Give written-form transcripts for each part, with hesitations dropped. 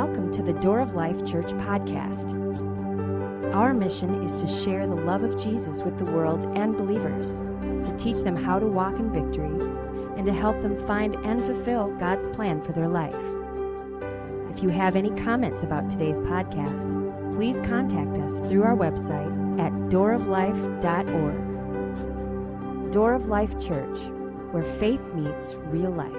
welcome to the Door of Life Church podcast. Our mission is to share the love of Jesus with the world and believers, to teach them how to walk in victory, and to help them find and fulfill God's plan for their life. If you have any comments about today's podcast, please contact us through our website at dooroflife.org. Door of Life Church, where faith meets real life.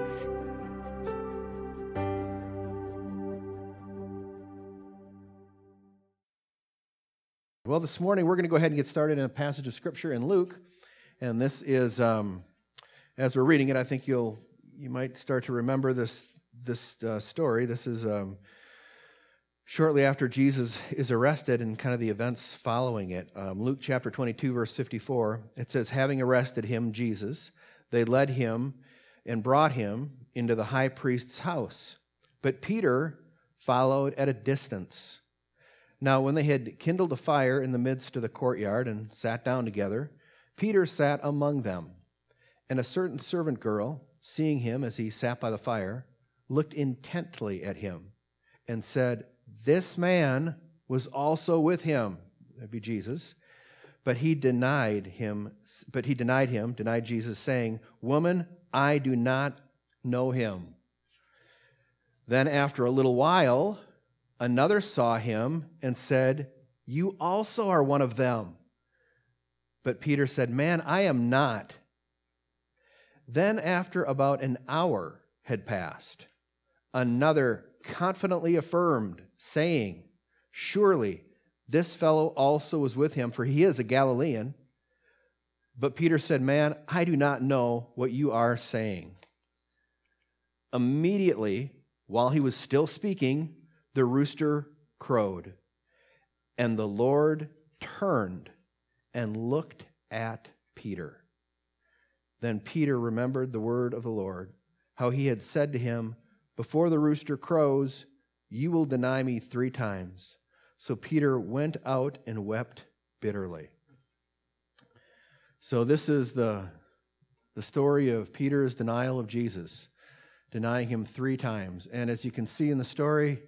Well, this morning we're going to go ahead and get started in a passage of Scripture in Luke, and this is, as we're reading it, I think you might start to remember this story. This is shortly after Jesus is arrested and kind of the events following it. Luke chapter 22, verse 54, it says, "Having arrested him, Jesus, they led him and brought him into the high priest's house. But Peter followed at a distance. Now, when they had kindled a fire in the midst of the courtyard and sat down together, Peter sat among them. And a certain servant girl, seeing him as he sat by the fire, looked intently at him and said, 'This man was also with him,'" that'd be Jesus, "but he denied Jesus, saying, 'Woman, I do not know him.' Then after a little while, another saw him and said, 'You also are one of them.' But Peter said, 'Man, I am not.' Then after about an hour had passed, another confidently affirmed, saying, 'Surely this fellow also was with him, for he is a Galilean.' But Peter said, 'Man, I do not know what you are saying.' Immediately, while he was still speaking, the rooster crowed, and the Lord turned and looked at Peter. Then Peter remembered the word of the Lord, how he had said to him, 'Before the rooster crows, you will deny me 3 times.' So Peter went out and wept bitterly." So this is the story of Peter's denial of Jesus, denying him 3 times. And as you can see in the story,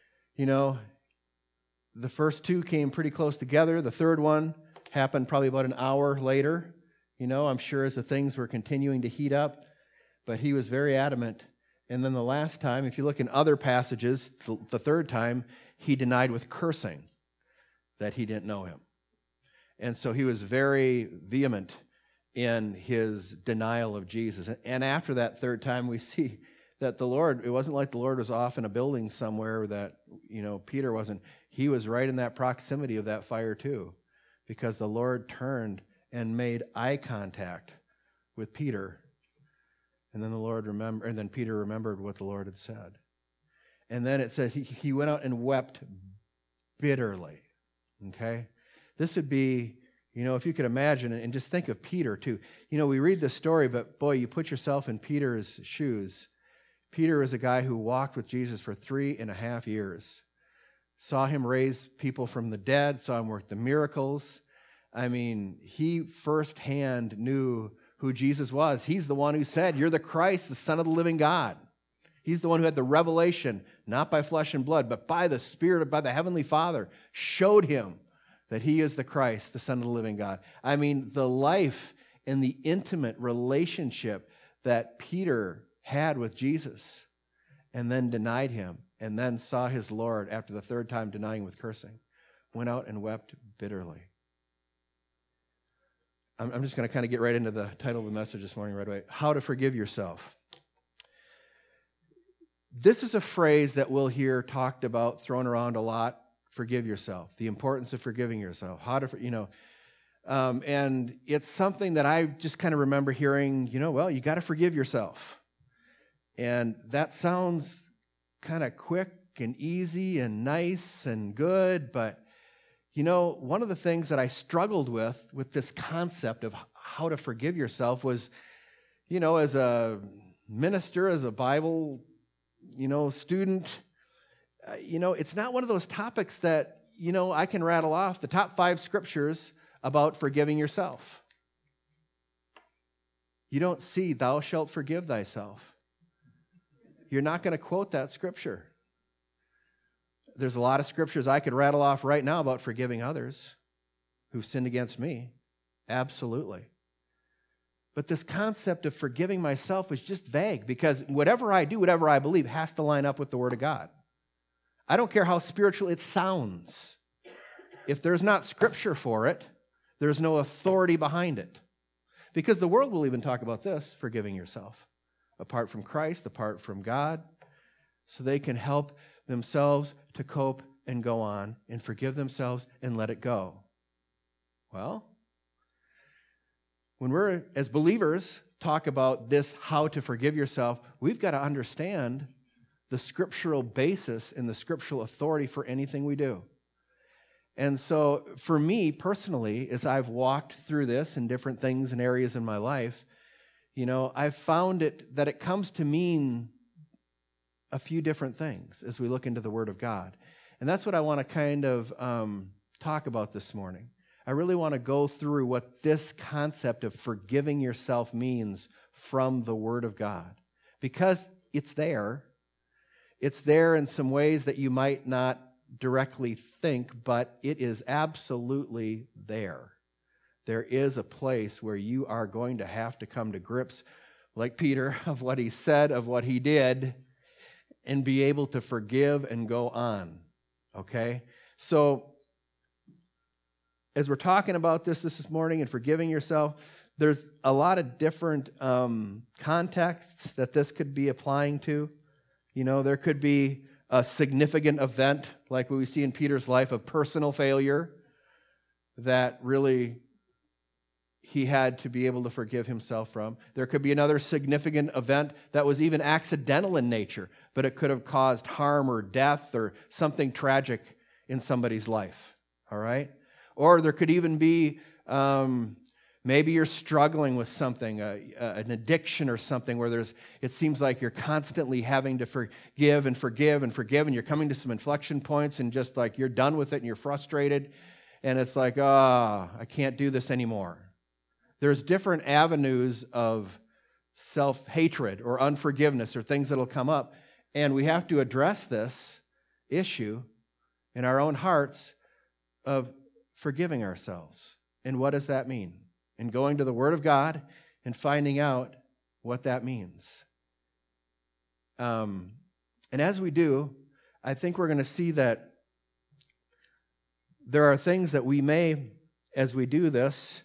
the first 2 came pretty close together. The third one happened probably about an hour later. I'm sure as the things were continuing to heat up, but he was very adamant. And then the last time, if you look in other passages, the third time, he denied with cursing that he didn't know him. And so he was very vehement in his denial of Jesus. And after that third time, we see that the Lord, it wasn't like the Lord was off in a building somewhere that, Peter wasn't. He was right in that proximity of that fire too, because the Lord turned and made eye contact with Peter. And then Peter remembered what the Lord had said. And then it says he went out and wept bitterly. Okay? This would be, if you could imagine, and just think of Peter too. We read this story, but boy, you put yourself in Peter's shoes. Peter was a guy who walked with Jesus for 3.5 years. Saw him raise people from the dead, saw him work the miracles. I mean, he firsthand knew who Jesus was. He's the one who said, "You're the Christ, the Son of the living God." He's the one who had the revelation, not by flesh and blood, but by the Spirit, by the Heavenly Father, showed him that he is the Christ, the Son of the living God. I mean, the life and the intimate relationship that Peter had with Jesus, and then denied him, and then saw his Lord after the third time denying with cursing, went out and wept bitterly. I'm just going to kind of get right into the title of the message this morning right away. How to forgive yourself. This is a phrase that we'll hear talked about, thrown around a lot. Forgive yourself. The importance of forgiving yourself. How to, and it's something that I just kind of remember hearing, you got to forgive yourself. And that sounds kind of quick and easy and nice and good, but one of the things that I struggled with this concept of how to forgive yourself was, as a minister, as a Bible, student, it's not one of those topics that, I can rattle off the top 5 scriptures about forgiving yourself. You don't see, "Thou shalt forgive thyself." You're not going to quote that scripture. There's a lot of scriptures I could rattle off right now about forgiving others who've sinned against me. Absolutely. But this concept of forgiving myself is just vague, because whatever I do, whatever I believe, has to line up with the Word of God. I don't care how spiritual it sounds. If there's not scripture for it, there's no authority behind it. Because the world will even talk about this, forgiving yourself. Apart from Christ, apart from God, so they can help themselves to cope and go on and forgive themselves and let it go. Well, when we're, as believers, talk about this, how to forgive yourself, we've got to understand the scriptural basis and the scriptural authority for anything we do. And so for me personally, as I've walked through this in different things and areas in my life, I've found that it comes to mean a few different things as we look into the Word of God. And that's what I want to kind of talk about this morning. I really want to go through what this concept of forgiving yourself means from the Word of God. Because it's there. It's there in some ways that you might not directly think, but it is absolutely there. There is a place where you are going to have to come to grips, like Peter, of what he said, of what he did, and be able to forgive and go on, okay? So, as we're talking about this morning and forgiving yourself, there's a lot of different contexts that this could be applying to. There could be a significant event, like what we see in Peter's life, of personal failure, that really he had to be able to forgive himself from. There could be another significant event that was even accidental in nature, but it could have caused harm or death or something tragic in somebody's life, all right? Or there could even be, maybe you're struggling with something, an addiction or something where it seems like you're constantly having to forgive and forgive and forgive, and you're coming to some inflection points and just like you're done with it and you're frustrated, and it's like, I can't do this anymore. There's different avenues of self-hatred or unforgiveness or things that will come up, and we have to address this issue in our own hearts of forgiving ourselves. And what does that mean? And going to the Word of God and finding out what that means. And as we do, I think we're going to see that there are things that we may, as we do this,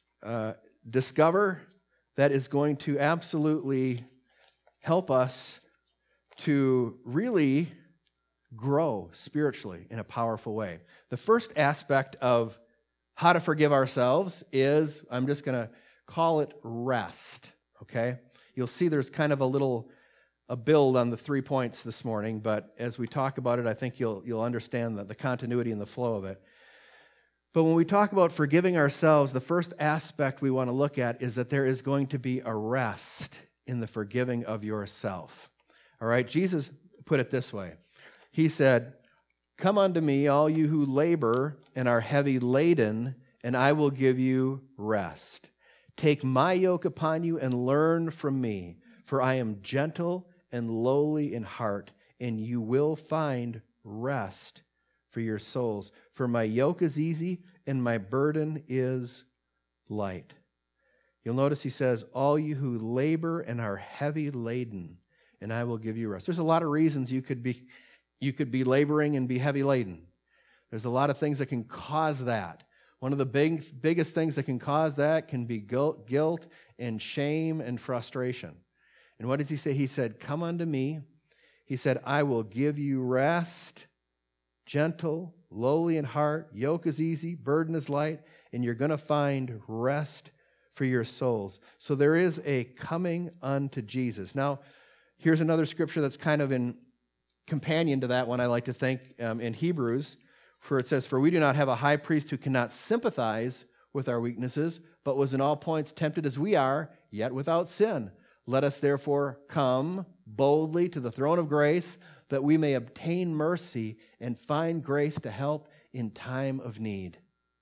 discover that is going to absolutely help us to really grow spiritually in a powerful way. The first aspect of how to forgive ourselves is, I'm just going to call it rest, okay? You'll see there's kind of a build on the 3 points this morning, but as we talk about it, I think you'll understand the continuity and the flow of it. But when we talk about forgiving ourselves, the first aspect we want to look at is that there is going to be a rest in the forgiving of yourself. All right, Jesus put it this way. He said, "Come unto me, all you who labor and are heavy laden, and I will give you rest. Take my yoke upon you and learn from me, for I am gentle and lowly in heart, and you will find rest for your souls. For my yoke is easy and my burden is light." You'll notice he says, all you who labor and are heavy laden, and I will give you rest. There's a lot of reasons you could be laboring and be heavy laden. There's a lot of things that can cause that. One of the biggest things that can cause that can be guilt and shame and frustration. And what does he say? He said, "Come unto me." He said, "I will give you rest, gentle, lowly in heart, yoke is easy, burden is light, and you're going to find rest for your souls." So there is a coming unto Jesus. Now, here's another scripture that's kind of in companion to that one, I like to think, in Hebrews, for it says, "For we do not have a high priest who cannot sympathize with our weaknesses, but was in all points tempted as we are, yet without sin. Let us therefore come boldly to the throne of grace, that we may obtain mercy and find grace to help in time of need."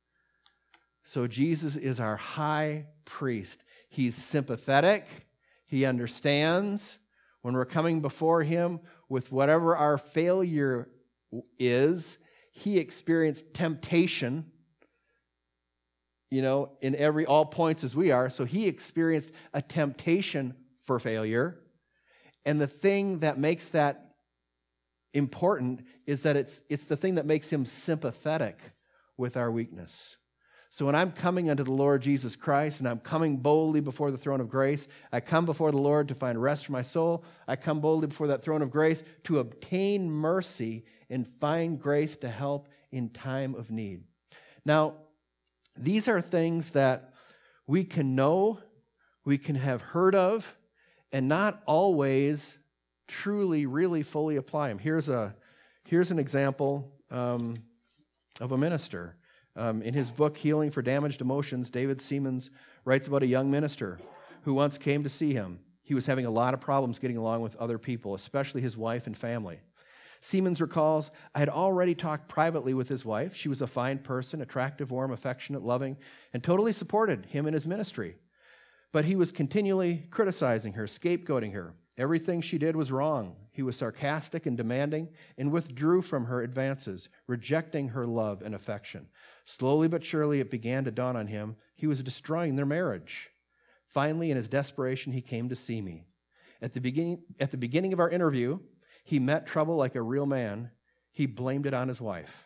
So Jesus is our high priest. He's sympathetic. He understands when we're coming before him with whatever our failure is he experienced temptation, in all points as we are. So he experienced a temptation for failure. And the thing that makes that important is that it's the thing that makes him sympathetic with our weakness. So when I'm coming unto the Lord Jesus Christ and I'm coming boldly before the throne of grace, I come before the Lord to find rest for my soul. I come boldly before that throne of grace to obtain mercy and find grace to help in time of need. Now, these are things that we can know, we can have heard of, and not always truly, really fully apply them. Here's an example of a minister. In his book, Healing for Damaged Emotions, David Seamands writes about a young minister who once came to see him. He was having a lot of problems getting along with other people, especially his wife and family. Seamands recalls, I had already talked privately with his wife. She was a fine person, attractive, warm, affectionate, loving, and totally supported him in his ministry. But he was continually criticizing her, scapegoating her. Everything she did was wrong. He was sarcastic and demanding and withdrew from her advances, rejecting her love and affection. Slowly but surely it began to dawn on him he was destroying their marriage. Finally, in his desperation, he came to see me. At the beginning of our interview, he met trouble like a real man. He blamed it on his wife.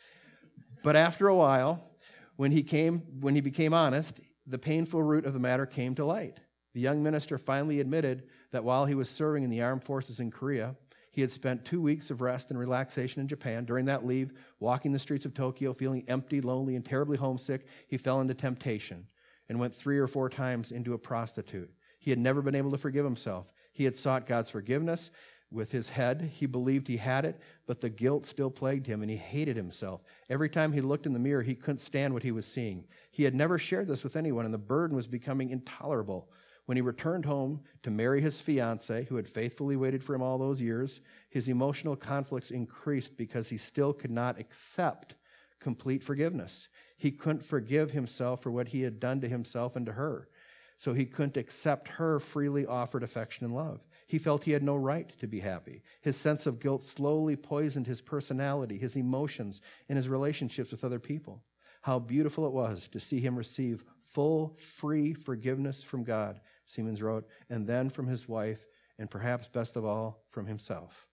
But after a while, when he became honest, the painful root of the matter came to light. The young minister finally admitted that while he was serving in the armed forces in Korea, he had spent 2 weeks of rest and relaxation in Japan. During that leave, walking the streets of Tokyo, feeling empty, lonely, and terribly homesick, he fell into temptation and went 3 or 4 times into a prostitute. He had never been able to forgive himself. He had sought God's forgiveness with his head. He believed he had it, but the guilt still plagued him, and he hated himself. Every time he looked in the mirror, he couldn't stand what he was seeing. He had never shared this with anyone, and the burden was becoming intolerable. When he returned home to marry his fiancée, who had faithfully waited for him all those years, his emotional conflicts increased because he still could not accept complete forgiveness. He couldn't forgive himself for what he had done to himself and to her. So he couldn't accept her freely offered affection and love. He felt he had no right to be happy. His sense of guilt slowly poisoned his personality, his emotions, and his relationships with other people. How beautiful it was to see him receive full, free forgiveness from God, Seamands wrote, and then from his wife, and perhaps best of all, from himself.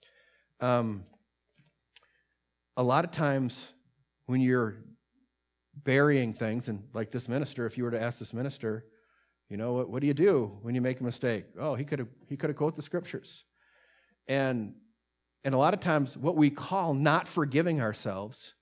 A lot of times when you're burying things, and like this minister, if you were to ask this minister, what do you do when you make a mistake? Oh, he could have quoted the scriptures. And a lot of times what we call not forgiving ourselves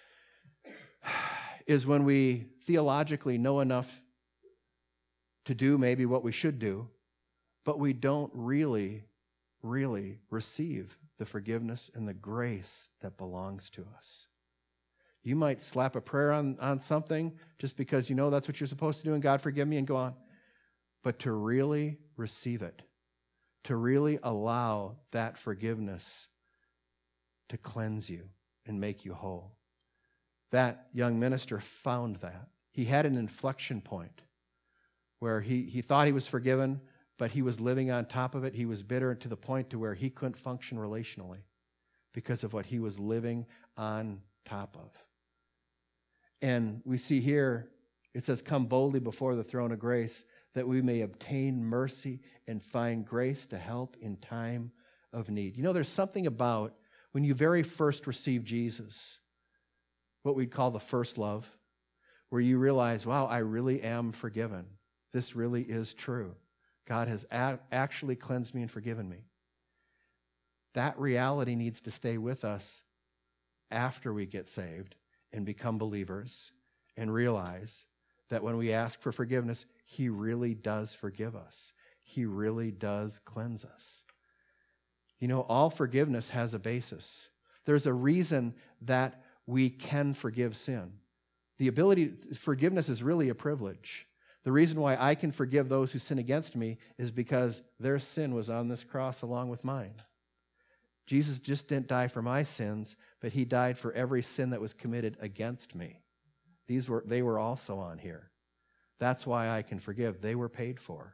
is when we theologically know enough to do maybe what we should do, but we don't really, really receive the forgiveness and the grace that belongs to us. You might slap a prayer on something just because you know that's what you're supposed to do and God forgive me and go on. But to really receive it, to really allow that forgiveness to cleanse you and make you whole. That young minister found that. He had an inflection point where he thought he was forgiven, but he was living on top of it. He was bitter to the point to where he couldn't function relationally because of what he was living on top of. And we see here, it says, come boldly before the throne of grace, that we may obtain mercy and find grace to help in time of need. There's something about when you very first receive Jesus, what we'd call the first love, where you realize, wow, I really am forgiven. This really is true. God has actually cleansed me and forgiven me. That reality needs to stay with us after we get saved and become believers and realize that when we ask for forgiveness, He really does forgive us. He really does cleanse us. All forgiveness has a basis. There's a reason that we can forgive sin. Forgiveness is really a privilege. The reason why I can forgive those who sin against me is because their sin was on this cross along with mine. Jesus just didn't die for my sins, but He died for every sin that was committed against me. They were also on here. That's why I can forgive. They were paid for.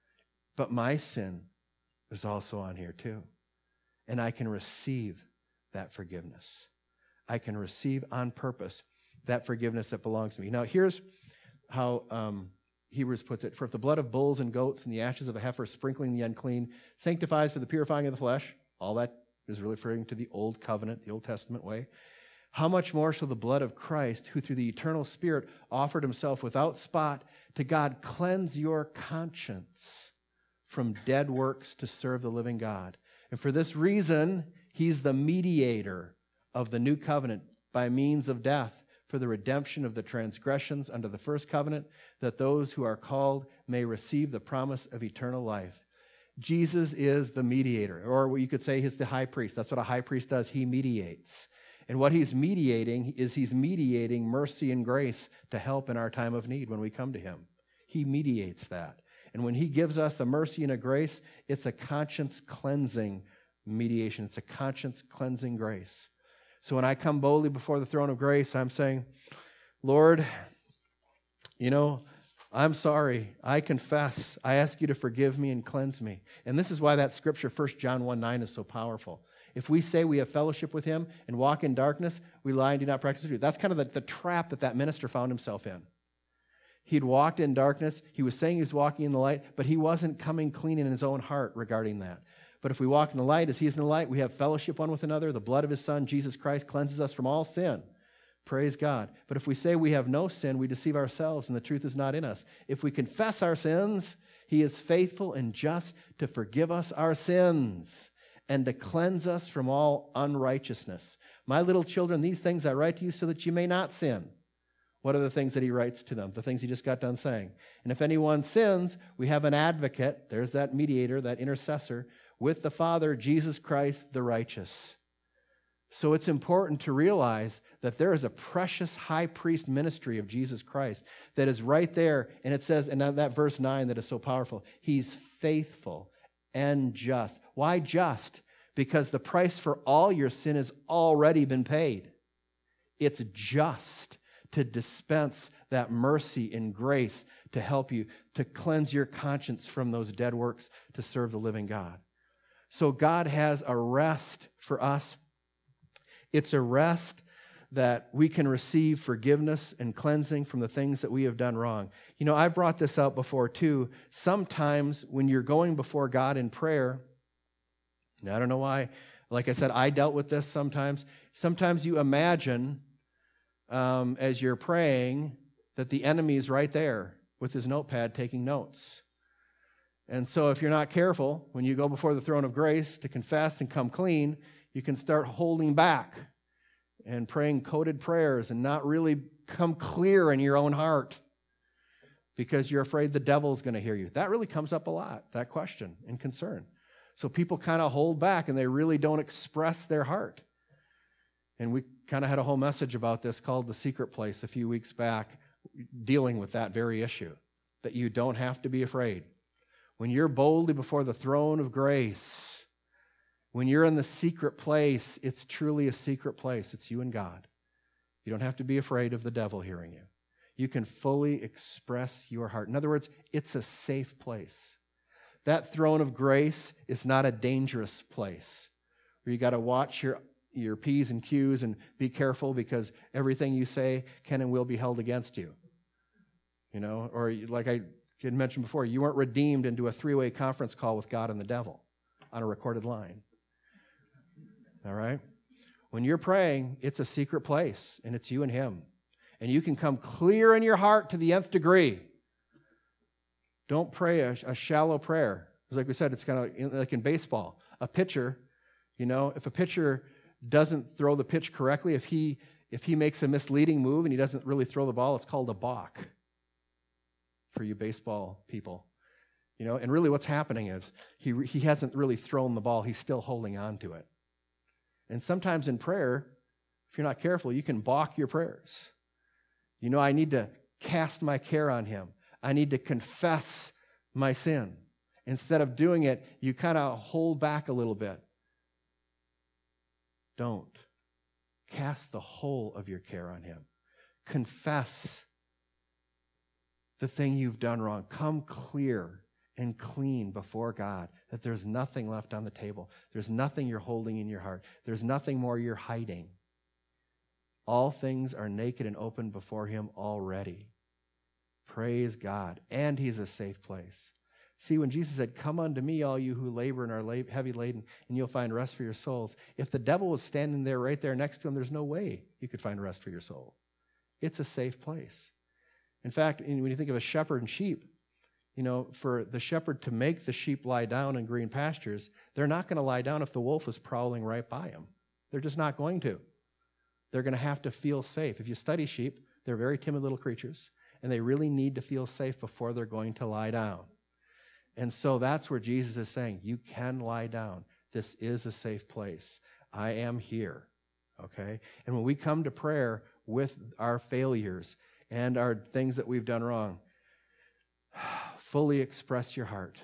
But my sin is also on here too. And I can receive that forgiveness. I can receive on purpose that forgiveness that belongs to me. Now, here's how Hebrews puts it. For if the blood of bulls and goats and the ashes of a heifer sprinkling the unclean sanctifies for the purifying of the flesh, all that is really referring to the Old Covenant, the Old Testament way, how much more shall the blood of Christ, who through the eternal Spirit offered himself without spot to God, cleanse your conscience from dead works to serve the living God. And for this reason, he's the mediator of the new covenant by means of death for the redemption of the transgressions under the first covenant, that those who are called may receive the promise of eternal life. Jesus is the mediator, or what you could say he's the high priest. That's what a high priest does. He mediates. And what he's mediating is he's mediating mercy and grace to help in our time of need when we come to him. He mediates that. And when he gives us a mercy and a grace, it's a conscience cleansing mediation. It's a conscience cleansing grace. So when I come boldly before the throne of grace, I'm saying, Lord, I'm sorry. I confess. I ask you to forgive me and cleanse me. And this is why that scripture, 1 John 1:9, is so powerful. If we say we have fellowship with him and walk in darkness, we lie and do not practice the truth. That's kind of the trap that minister found himself in. He'd walked in darkness. He was saying he was walking in the light, but he wasn't coming clean in his own heart regarding that. But if we walk in the light as he is in the light, we have fellowship one with another. The blood of his Son, Jesus Christ, cleanses us from all sin. Praise God. But if we say we have no sin, we deceive ourselves and the truth is not in us. If we confess our sins, he is faithful and just to forgive us our sins and to cleanse us from all unrighteousness. My little children, these things I write to you so that you may not sin. What are the things that he writes to them? The things he just got done saying. And if anyone sins, we have an advocate, there's that mediator, that intercessor, with the Father, Jesus Christ the righteous. So it's important to realize that there is a precious high priest ministry of Jesus Christ that is right there. And it says, and that verse 9 that is so powerful, he's faithful and just. Why just? Because the price for all your sin has already been paid. It's just to dispense that mercy and grace to help you to cleanse your conscience from those dead works to serve the living God. So God has a rest for us. It's a rest that we can receive forgiveness and cleansing from the things that we have done wrong. I brought this out before too. Sometimes when you're going before God in prayer, I don't know why, like I said, I dealt with this sometimes. Sometimes you imagine as you're praying that the enemy is right there with his notepad taking notes. And so if you're not careful, when you go before the throne of grace to confess and come clean, you can start holding back and praying coded prayers and not really come clear in your own heart because you're afraid the devil's going to hear you. That really comes up a lot, that question and concern. So people kind of hold back and they really don't express their heart. And we kind of had a whole message about this called The Secret Place a few weeks back, dealing with that very issue, that you don't have to be afraid. When you're boldly before the throne of grace, when you're in the secret place, it's truly a secret place. It's you and God. You don't have to be afraid of the devil hearing you. You can fully express your heart. In other words, it's a safe place. That throne of grace is not a dangerous place where you got to watch your P's and Q's and be careful because everything you say can and will be held against you. Or like I had mentioned before, you weren't redeemed into a three-way conference call with God and the devil on a recorded line. All right? When you're praying, it's a secret place, and it's you and him. And you can come clear in your heart to the nth degree. Don't pray a shallow prayer. Because like we said, it's kind of like in baseball. A pitcher, if a pitcher doesn't throw the pitch correctly, if he makes a misleading move and he doesn't really throw the ball, it's called a balk. For you baseball people, and really what's happening is he hasn't really thrown the ball. He's still holding on to it. And sometimes in prayer, if you're not careful, you can balk your prayers. I need to cast my care on him. I need to confess my sin. Instead of doing it, you kind of hold back a little bit. Don't. Cast the whole of your care on him. Confess the thing you've done wrong. Come clear and clean before God, that there's nothing left on the table. There's nothing you're holding in your heart. There's nothing more you're hiding. All things are naked and open before him already. Praise God. And he's a safe place. See, when Jesus said, "Come unto me, all you who labor and are heavy laden, and you'll find rest for your souls," if the devil was standing there right there next to him, there's no way you could find rest for your soul. It's a safe place. In fact, when you think of a shepherd and sheep, for the shepherd to make the sheep lie down in green pastures, they're not going to lie down if the wolf is prowling right by them. They're just not going to. They're going to have to feel safe. If you study sheep, they're very timid little creatures, and they really need to feel safe before they're going to lie down. And so that's where Jesus is saying, you can lie down. This is a safe place. I am here, okay? And when we come to prayer with our failures and our things that we've done wrong, fully express your heart.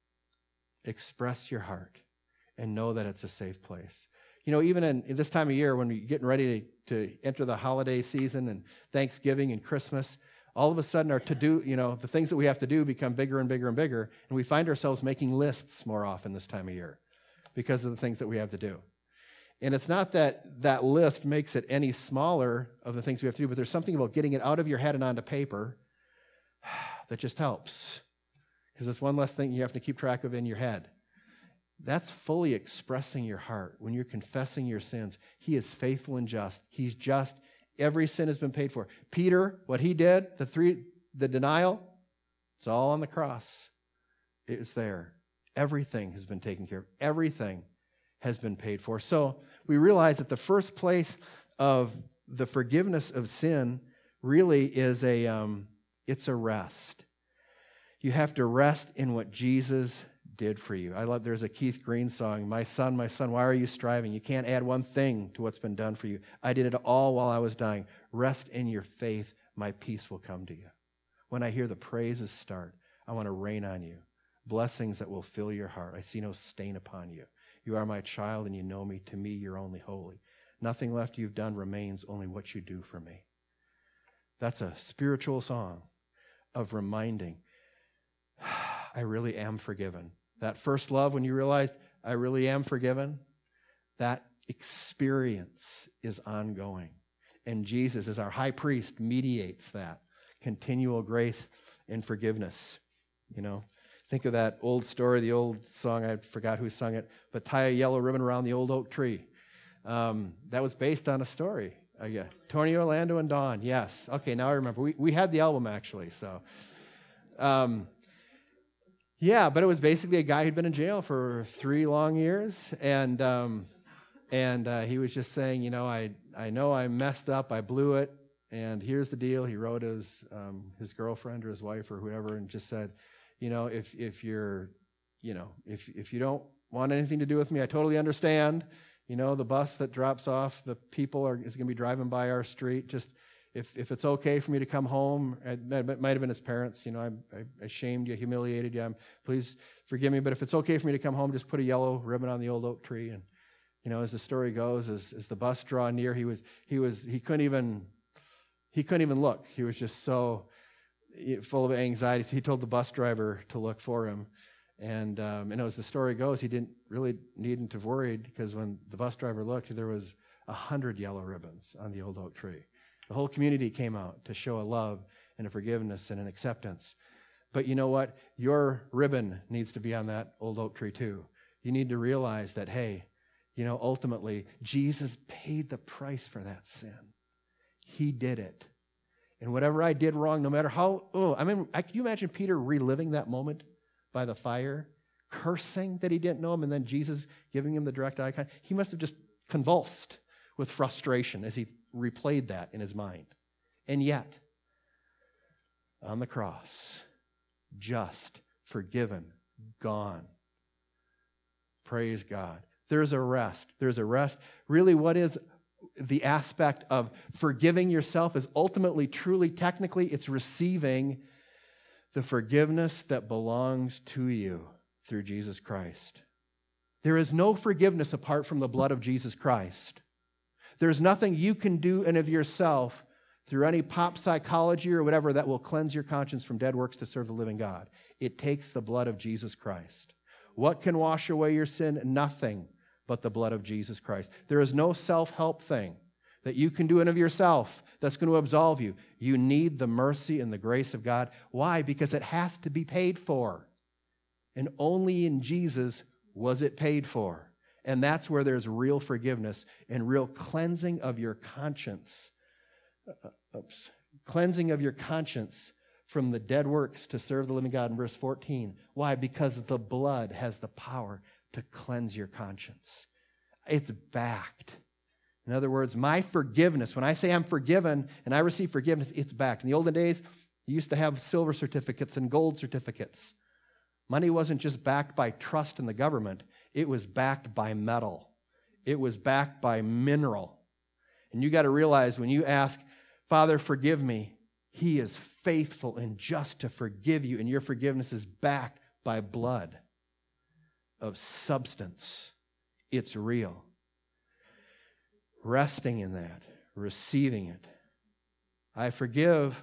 Express your heart and know that it's a safe place. Even in this time of year when we're getting ready to enter the holiday season and Thanksgiving and Christmas, all of a sudden our to-do, the things that we have to do become bigger and bigger and bigger, and we find ourselves making lists more often this time of year because of the things that we have to do. And it's not that that list makes it any smaller of the things we have to do, but there's something about getting it out of your head and onto paper that just helps, because it's one less thing you have to keep track of in your head. That's fully expressing your heart. When you're confessing your sins, he is faithful and just. He's just. Every sin has been paid for. Peter, what he did, the denial, it's all on the cross. It's there. Everything has been taken care of. Everything has been paid for. So we realize that the first place of the forgiveness of sin really is it's a rest. You have to rest in what Jesus did for you. There's a Keith Green song, my son, why are you striving? You can't add one thing to what's been done for you. I did it all while I was dying. Rest in your faith. My peace will come to you. When I hear the praises start, I want to rain on you. Blessings that will fill your heart. I see no stain upon you. You are my child and you know me. To me, you're only holy. Nothing left you've done remains, only what you do for me. That's a spiritual song of reminding, I really am forgiven. That first love, when you realized, I really am forgiven, that experience is ongoing. And Jesus, as our high priest, mediates that continual grace and forgiveness. Think of that old story, the old song, I forgot who sung it, but tie a yellow ribbon around the old oak tree. That was based on a story. Tony Orlando and Dawn, yes. Okay, now I remember. We had the album, actually, so... Yeah, but it was basically a guy who'd been in jail for 3 long years, and he was just saying, I know I messed up, I blew it, and here's the deal. He wrote his girlfriend or his wife or whoever, and just said, if you don't want anything to do with me, I totally understand. The bus that drops off the people is going to be driving by our street. Just if it's okay for me to come home, it might have been his parents, I shamed you, humiliated you, please forgive me, but if it's okay for me to come home, just put a yellow ribbon on the old oak tree. And, as the story goes, as the bus draw near, he couldn't even look. He was just so full of anxiety. So he told the bus driver to look for him. And as the story goes, he didn't really needn't have worried, because when the bus driver looked, there was 100 yellow ribbons on the old oak tree. The whole community came out to show a love and a forgiveness and an acceptance. But you know what? Your ribbon needs to be on that old oak tree too. You need to realize that, hey, ultimately, Jesus paid the price for that sin. He did it. And whatever I did wrong, no matter how, can you imagine Peter reliving that moment by the fire, cursing that he didn't know him, and then Jesus giving him the direct eye contact? He must have just convulsed with frustration as he replayed that in his mind. And yet, on the cross, just, forgiven, gone. Praise God. There's a rest. There's a rest. Really, what is the aspect of forgiving yourself is ultimately, truly, technically, it's receiving the forgiveness that belongs to you through Jesus Christ. There is no forgiveness apart from the blood of Jesus Christ. There's nothing you can do in of yourself through any pop psychology or whatever that will cleanse your conscience from dead works to serve the living God. It takes the blood of Jesus Christ. What can wash away your sin? Nothing but the blood of Jesus Christ. There is no self-help thing that you can do in of yourself that's going to absolve you. You need the mercy and the grace of God. Why? Because it has to be paid for. And only in Jesus was it paid for. And that's where there's real forgiveness and real cleansing of your conscience. Cleansing of your conscience from the dead works to serve the living God in verse 14. Why? Because the blood has the power to cleanse your conscience. It's backed. In other words, my forgiveness, when I say I'm forgiven and I receive forgiveness, it's backed. In the olden days, you used to have silver certificates and gold certificates. Money wasn't just backed by trust in the government. It was backed by metal. It was backed by mineral. And you got to realize when you ask, Father, forgive me, He is faithful and just to forgive you, and your forgiveness is backed by blood of substance. It's real. Resting in that, receiving it. I forgive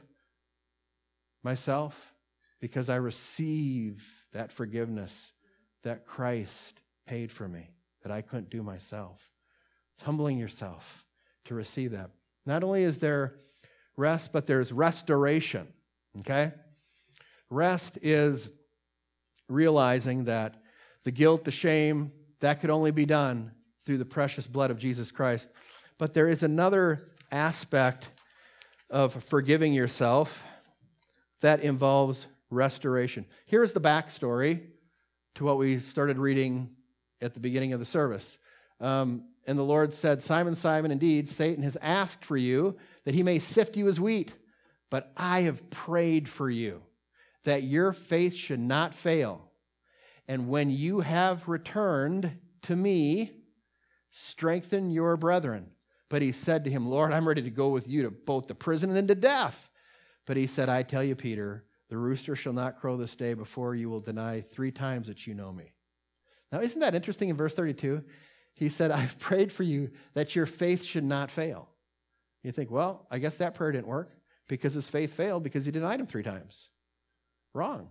myself because I receive that forgiveness that Christ paid for me, that I couldn't do myself. It's humbling yourself to receive that. Not only is there rest, but there's restoration, okay? Rest is realizing that the guilt, the shame, that could only be done through the precious blood of Jesus Christ. But there is another aspect of forgiving yourself that involves restoration. Here's the backstory to what we started reading at the beginning of the service. And the Lord said, Simon, Simon, indeed, Satan has asked for you that he may sift you as wheat, but I have prayed for you that your faith should not fail. And when you have returned to me, strengthen your brethren. But he said to him, Lord, I'm ready to go with you to both the prison and to death. But he said, I tell you, Peter, the rooster shall not crow this day before you will deny 3 times that you know me. Now, isn't that interesting in verse 32? He said, I've prayed for you that your faith should not fail. You think, well, I guess that prayer didn't work because his faith failed because he denied him 3 times. Wrong.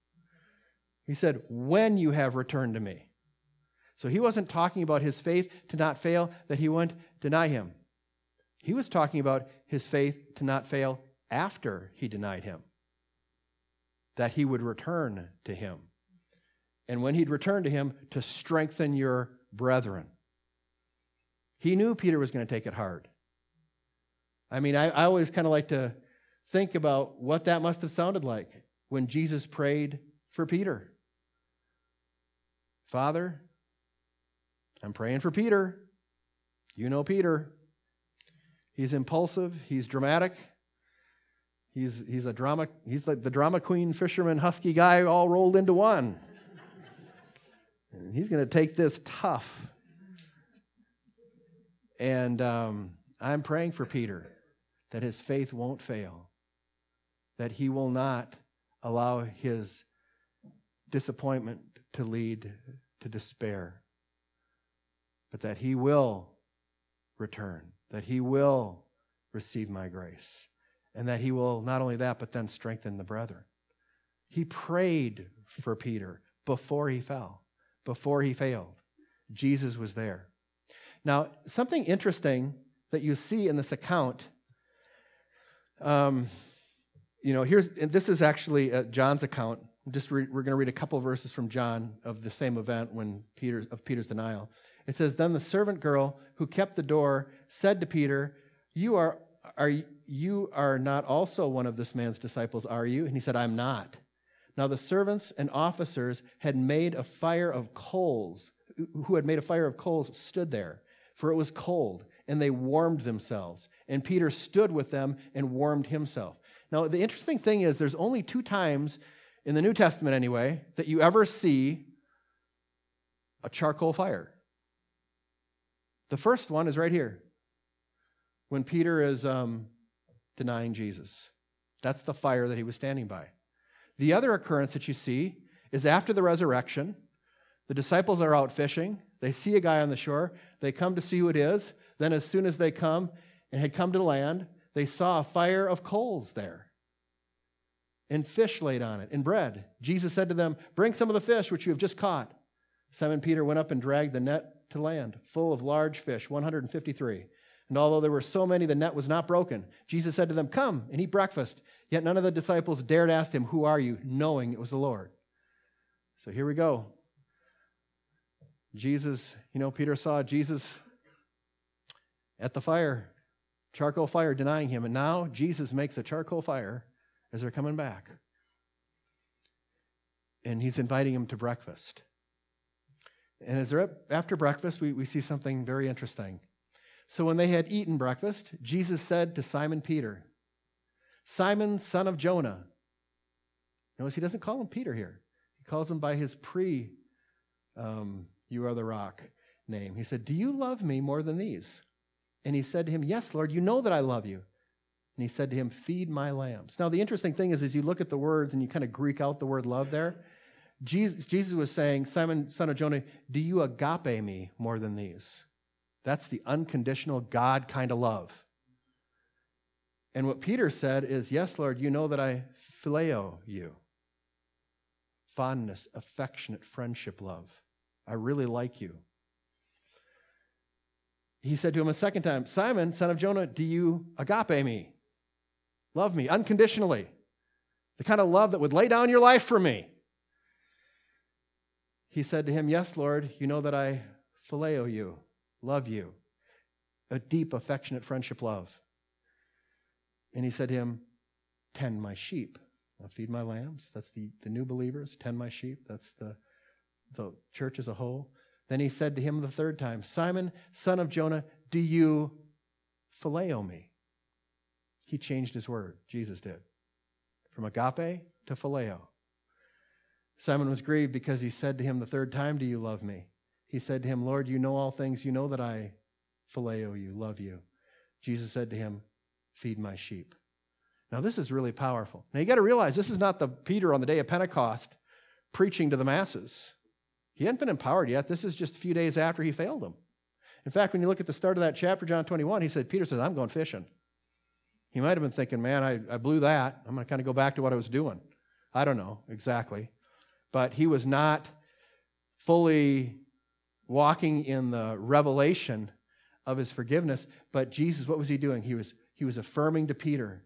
He said, when you have returned to me. So he wasn't talking about his faith to not fail, that he wouldn't deny him. He was talking about his faith to not fail after he denied him, that he would return to him. And when he'd return to him, to strengthen your brethren. He knew Peter was going to take it hard. I mean, I always kind of like to think about what that must have sounded like when Jesus prayed for Peter. Father, I'm praying for Peter. You know Peter. He's impulsive. He's dramatic. He's like the drama queen, fisherman, husky guy all rolled into one. And he's going to take this tough. And I'm praying for Peter that his faith won't fail, that he will not allow his disappointment to lead to despair, but that he will return, that he will receive my grace, and that he will not only that, but then strengthen the brethren. He prayed for Peter before he fell, before he failed. Jesus was there. Now, something interesting that you see in this account, this is actually John's account. We're going to read a couple verses from John of the same event of Peter's denial. It says, Then the servant girl who kept the door said to Peter, You are not also one of this man's disciples, are you? And he said, I'm not. Now the servants and officers who had made a fire of coals stood there, for it was cold, and they warmed themselves. And Peter stood with them and warmed himself. Now the interesting thing is there's only 2 times in the New Testament anyway that you ever see a charcoal fire. The first one is right here, when Peter is denying Jesus. That's the fire that he was standing by. The other occurrence that you see is after the resurrection. The disciples are out fishing. They see a guy on the shore. They come to see who it is. Then as soon as they come and had come to land, they saw a fire of coals there and fish laid on it and bread. Jesus said to them, "Bring some of the fish which you have just caught." Simon Peter went up and dragged the net to land, full of large fish, 153. And although there were so many, the net was not broken. Jesus said to them, "Come and eat breakfast." Yet none of the disciples dared ask him, "Who are you?" knowing it was the Lord. So here we go. Jesus, Peter saw Jesus at the fire, charcoal fire, denying him. And now Jesus makes a charcoal fire as they're coming back. And he's inviting him to breakfast. And as they're after breakfast, we see something very interesting. So when they had eaten breakfast, Jesus said to Simon Peter, "Simon, son of Jonah." Notice he doesn't call him Peter here. He calls him by his "you are the rock" name. He said, "Do you love me more than these?" And he said to him, "Yes, Lord, you know that I love you." And he said to him, "Feed my lambs." Now, the interesting thing is, as you look at the words and you kind of Greek out the word love there, Jesus was saying, "Simon, son of Jonah, do you agape me more than these?" That's the unconditional God kind of love. And what Peter said is, "Yes, Lord, you know that I phileo you." Fondness, affectionate friendship love. I really like you. He said to him a second time, "Simon, son of Jonah, do you agape me? Love me unconditionally? The kind of love that would lay down your life for me?" He said to him, "Yes, Lord, you know that I phileo you, love you." A deep, affectionate friendship love. And he said to him, "Tend my sheep." Now, feed my lambs. That's the new believers. Tend my sheep. That's the church as a whole. Then he said to him the third time, "Simon, son of Jonah, do you phileo me?" He changed his word. Jesus did. From agape to phileo. Simon was grieved because he said to him the third time, "Do you love me?" He said to him, "Lord, you know all things. You know that I phileo you, love you." Jesus said to him, "Feed my sheep." Now, this is really powerful. Now, you got to realize this is not the Peter on the day of Pentecost preaching to the masses. He hadn't been empowered yet. This is just a few days after he failed them. In fact, when you look at the start of that chapter, John 21, Peter says, "I'm going fishing." He might have been thinking, "Man, I blew that. I'm going to kind of go back to what I was doing." I don't know exactly. But he was not fully walking in the revelation of his forgiveness. But Jesus, what was he doing? He was affirming to Peter,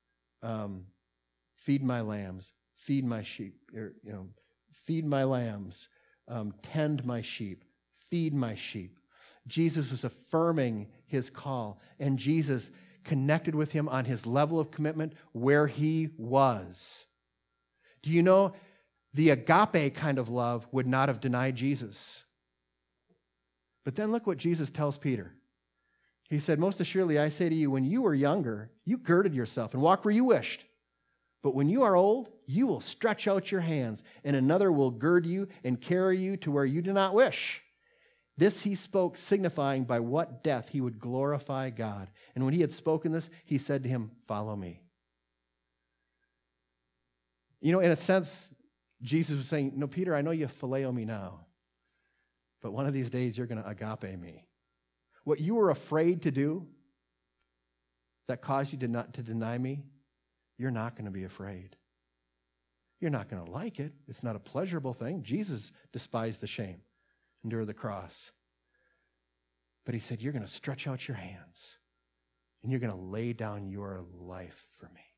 "Feed my lambs, feed my sheep, feed my lambs, tend my sheep, feed my sheep." Jesus was affirming his call, and Jesus connected with him on his level of commitment where he was. Do you know, the agape kind of love would not have denied Jesus. But then look what Jesus tells Peter. He said, "Most assuredly, I say to you, when you were younger, you girded yourself and walked where you wished. But when you are old, you will stretch out your hands, and another will gird you and carry you to where you do not wish." This he spoke, signifying by what death he would glorify God. And when he had spoken this, he said to him, "Follow me." In a sense, Jesus was saying, "No, Peter, I know you phileo me now, but one of these days you're going to agape me. What you were afraid to do that caused you to deny me, you're not going to be afraid. You're not going to like it. It's not a pleasurable thing. Jesus despised the shame, endured the cross. But he said, you're going to stretch out your hands and you're going to lay down your life for me."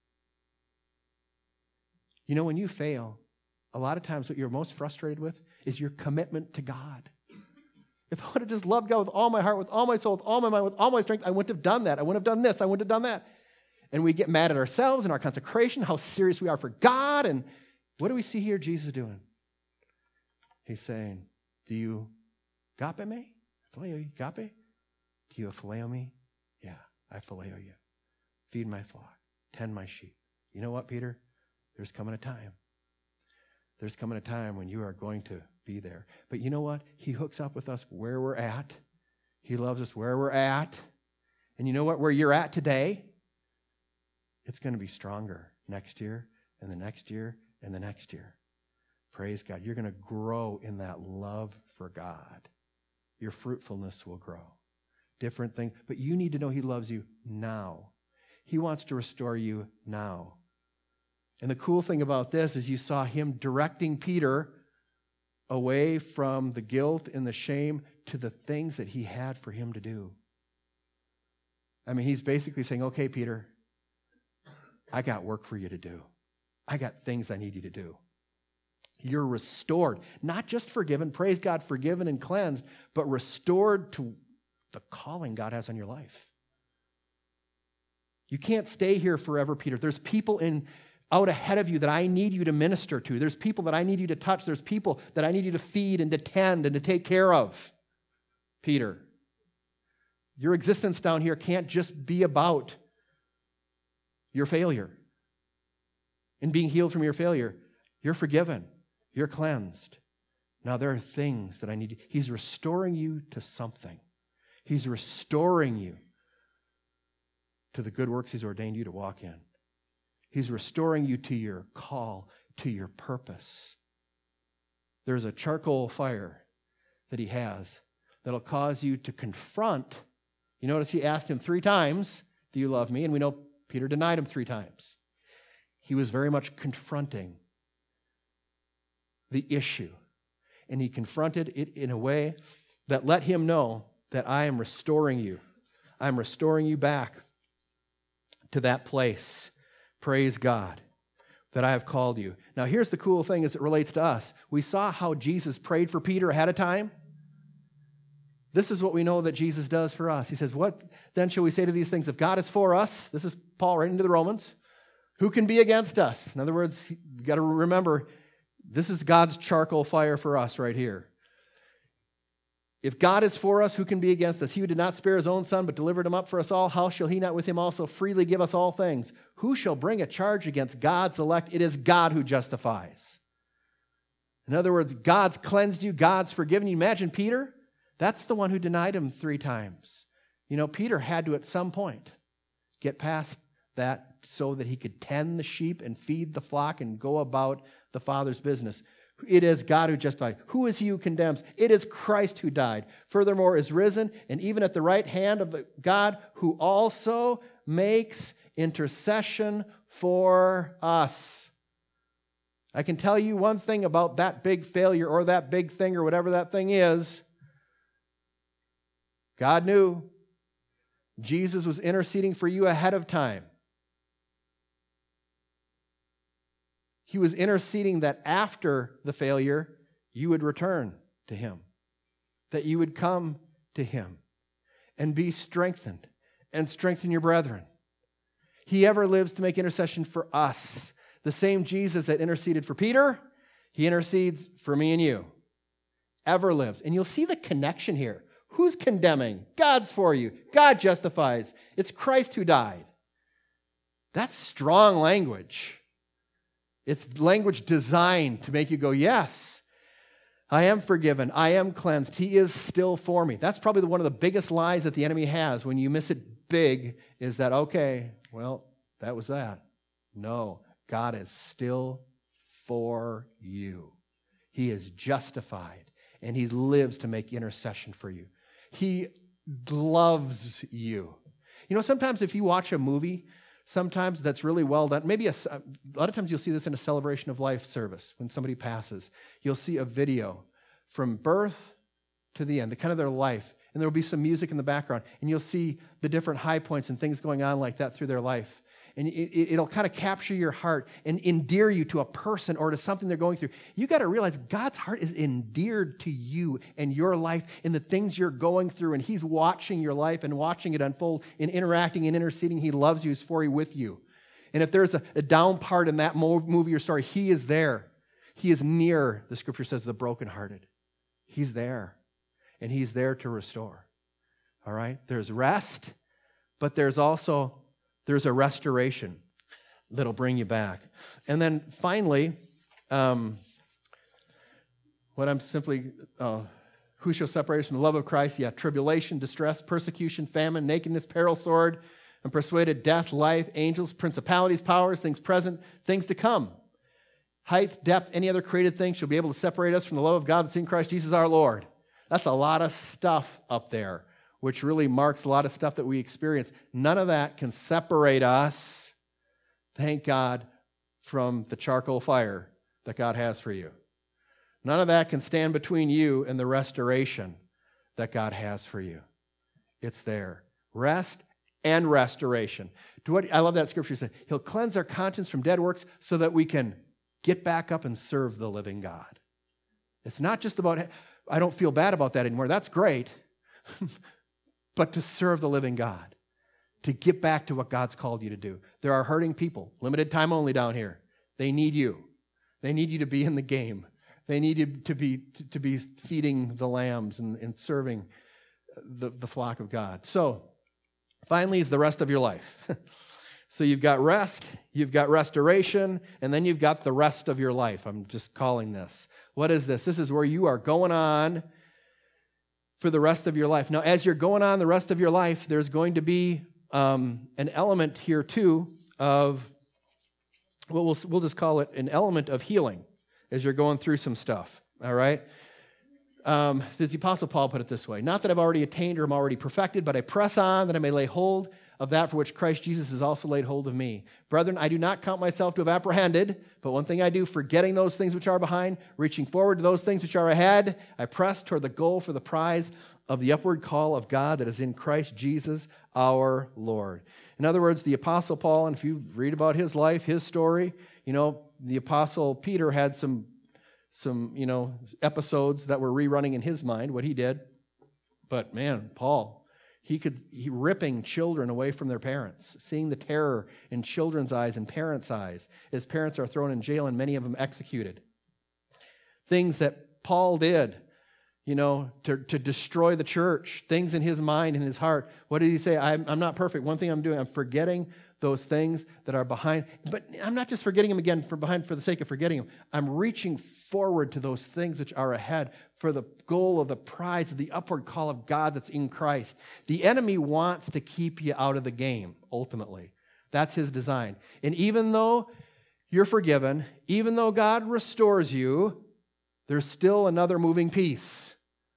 When you fail, a lot of times what you're most frustrated with is your commitment to God. If I would have just loved God with all my heart, with all my soul, with all my mind, with all my strength, I wouldn't have done that. I wouldn't have done this. I wouldn't have done that. And we get mad at ourselves and our consecration, how serious we are for God. And what do we see here Jesus doing? He's saying, "Do you agape me? Phileo you? Agape? Do you phileo me? Yeah, I phileo you. Feed my flock. Tend my sheep." You know what, Peter? There's coming a time. There's coming a time when you are going to be there. But you know what? He hooks up with us where we're at. He loves us where we're at. And you know what? Where you're at today, it's going to be stronger next year and the next year and the next year. Praise God. You're going to grow in that love for God. Your fruitfulness will grow. Different thing. But you need to know he loves you now. He wants to restore you now. And the cool thing about this is you saw him directing Peter away from the guilt and the shame to the things that he had for him to do. I mean, he's basically saying, okay, Peter, I got work for you to do. I got things I need you to do. You're restored, not just forgiven, praise God, forgiven and cleansed, but restored to the calling God has on your life. You can't stay here forever, Peter. There's people out ahead of you that I need you to minister to. There's people that I need you to touch. There's people that I need you to feed and to tend and to take care of, Peter. Your existence down here can't just be about your failure and being healed from your failure. You're forgiven. You're cleansed. Now there are things that I need. He's restoring you to something. He's restoring you to the good works he's ordained you to walk in. He's restoring you to your call, to your purpose. There's a charcoal fire that he has that'll cause you to confront. You notice he asked him 3 times, do you love me? And we know Peter denied him 3 times. He was very much confronting the issue. And he confronted it in a way that let him know that I am restoring you. I'm restoring you back to that place. Praise God that I have called you. Now here's the cool thing as it relates to us. We saw how Jesus prayed for Peter ahead of time. This is what we know that Jesus does for us. He says, what then shall we say to these things? If God is for us, this is Paul writing to the Romans, who can be against us? In other words, you've got to remember, this is God's charcoal fire for us right here. If God is for us, who can be against us? He who did not spare his own son, but delivered him up for us all, how shall he not with him also freely give us all things? Who shall bring a charge against God's elect? It is God who justifies. In other words, God's cleansed you, God's forgiven you. Imagine Peter. That's the one who denied him 3 times. You know, Peter had to at some point get past that so that he could tend the sheep and feed the flock and go about the Father's business. It is God who justifies. Who is he who condemns? It is Christ who died. Furthermore is risen, and even at the right hand of the God who also makes intercession for us. I can tell you one thing about that big failure or that big thing or whatever that thing is. God knew. Jesus was interceding for you ahead of time. He was interceding that after the failure, you would return to him, that you would come to him and be strengthened and strengthen your brethren. He ever lives to make intercession for us. The same Jesus that interceded for Peter, he intercedes for me and you. Ever lives. And you'll see the connection here. Who's condemning? God's for you. God justifies. It's Christ who died. That's strong language. It's language designed to make you go, yes, I am forgiven. I am cleansed. He is still for me. That's probably one of the biggest lies that the enemy has when you miss it big is that, okay, well, that was that. No, God is still for you. He is justified, and he lives to make intercession for you. He loves you. You know, sometimes if you watch a movie, sometimes that's really well done. Maybe a lot of times you'll see this in a celebration of life service when somebody passes. You'll see a video from birth to the end, the kind of their life, and there will be some music in the background, and you'll see the different high points and things going on like that through their life. And it'll kind of capture your heart and endear you to a person or to something they're going through. You got to realize God's heart is endeared to you and your life and the things you're going through, and he's watching your life and watching it unfold and interacting and interceding. He loves you. He's for you, with you. And if there's a down part in that movie or story, he is there. He is near, the scripture says, the brokenhearted. He's there, and he's there to restore. All right? There's rest, but there's a restoration that'll bring you back. And then finally, who shall separate us from the love of Christ? Yeah, tribulation, distress, persecution, famine, nakedness, peril, sword, and persuaded, death, life, angels, principalities, powers, things present, things to come. Height, depth, any other created thing shall be able to separate us from the love of God that's in Christ Jesus our Lord. That's a lot of stuff up there. which really marks a lot of stuff that we experience, none of that can separate us, thank God, from the charcoal fire that God has for you. None of that can stand between you and the restoration that God has for you. It's there. Rest and restoration. I love that scripture. It says, He'll cleanse our conscience from dead works so that we can get back up and serve the living God. It's not just about, I don't feel bad about that anymore. That's great. But to serve the living God. To get back to what God's called you to do. There are hurting people, limited time only down here. They need you. They need you to be in the game. They need you to be feeding the lambs and serving the flock of God. So, finally is the rest of your life. So you've got rest, you've got restoration, and then you've got the rest of your life. I'm just calling this. What is this? This is where you are going on for the rest of your life. Now, as you're going on the rest of your life, there's going to be an element here, too, of, well, we'll just call it an element of healing as you're going through some stuff, all right? The Apostle Paul put it this way, not that I've already attained or am already perfected, but I press on that I may lay hold of that for which Christ Jesus has also laid hold of me. Brethren, I do not count myself to have apprehended, but one thing I do, forgetting those things which are behind, reaching forward to those things which are ahead, I press toward the goal for the prize of the upward call of God that is in Christ Jesus our Lord. In other words, the Apostle Paul, and if you read about his life, his story, the Apostle Peter had some episodes that were rerunning in his mind, what he did. But man, Paul, he ripping children away from their parents, seeing the terror in children's eyes and parents' eyes as parents are thrown in jail and many of them executed. Things that Paul did, to destroy the church, things in his mind and his heart. What did he say? I'm not perfect. One thing I'm doing, I'm forgetting those things that are behind. But I'm not just forgetting them again for the sake of forgetting them. I'm reaching forward to those things which are ahead for the goal of the prize of the upward call of God that's in Christ. The enemy wants to keep you out of the game, ultimately. That's his design. And even though you're forgiven, even though God restores you, there's still another moving piece.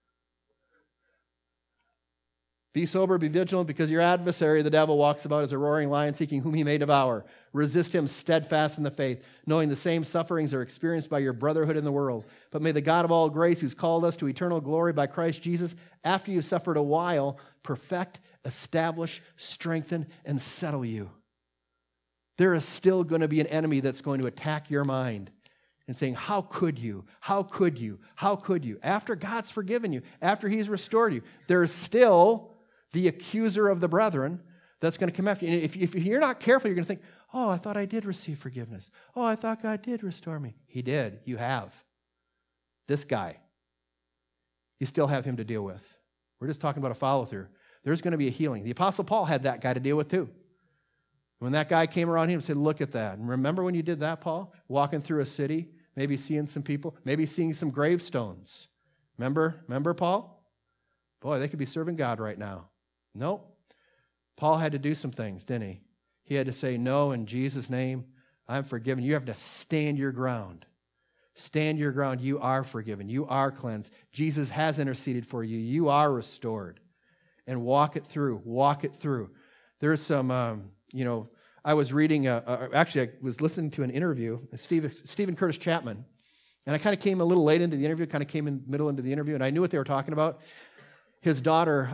Be sober, be vigilant, because your adversary, the devil, walks about as a roaring lion seeking whom he may devour. Resist him steadfast in the faith, knowing the same sufferings are experienced by your brotherhood in the world. But may the God of all grace, who's called us to eternal glory by Christ Jesus, after you've suffered a while, perfect, establish, strengthen, and settle you. There is still going to be an enemy that's going to attack your mind and saying, how could you? How could you? How could you? After God's forgiven you, after he's restored you, there's still the accuser of the brethren that's going to come after you. And if you're not careful, you're going to think, oh, I thought I did receive forgiveness. Oh, I thought God did restore me. He did. You have. This guy, you still have him to deal with. We're just talking about a follow-through. There's going to be a healing. The Apostle Paul had that guy to deal with too. When that guy came around him and said, look at that. And remember when you did that, Paul? Walking through a city, maybe seeing some people, maybe seeing some gravestones. Remember Paul? Boy, they could be serving God right now. Nope. Paul had to do some things, didn't he? He had to say, no, in Jesus' name, I'm forgiven. You have to stand your ground. Stand your ground. You are forgiven. You are cleansed. Jesus has interceded for you. You are restored. And walk it through. Walk it through. There's some, I was reading, actually I was listening to an interview, Stephen Curtis Chapman, and I kind of came a little late into the interview, kind of came in the middle into the interview, and I knew what they were talking about. His daughter,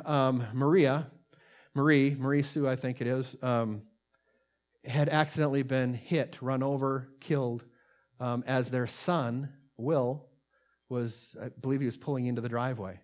Marie Sue, I think it is, had accidentally been hit, run over, killed, as their son, Will, I believe he was pulling into the driveway.